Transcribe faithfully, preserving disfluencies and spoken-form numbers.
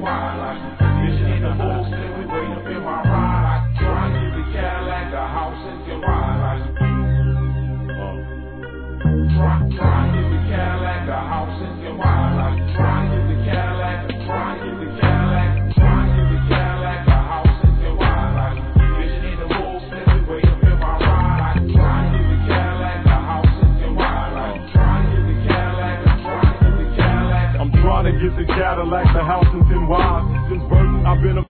wide. Like, mission in the books, then we wait up in my ride. I try to get the Cadillac, the house in your ride. Like, uh, try, try to get the Cadillac, the house in your ride.